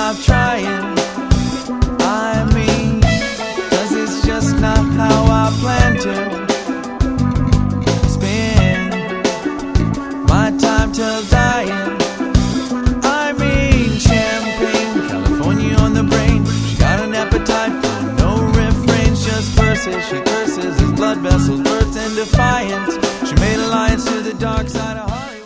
stop trying. I mean, 'cause it's just not how I plan to spend my time till dying. I mean, champagne, California on the brain. She got an appetite for no refrains, just verses. She curses as blood vessels burst in defiance. She made alliance to the dark side of Hollywood.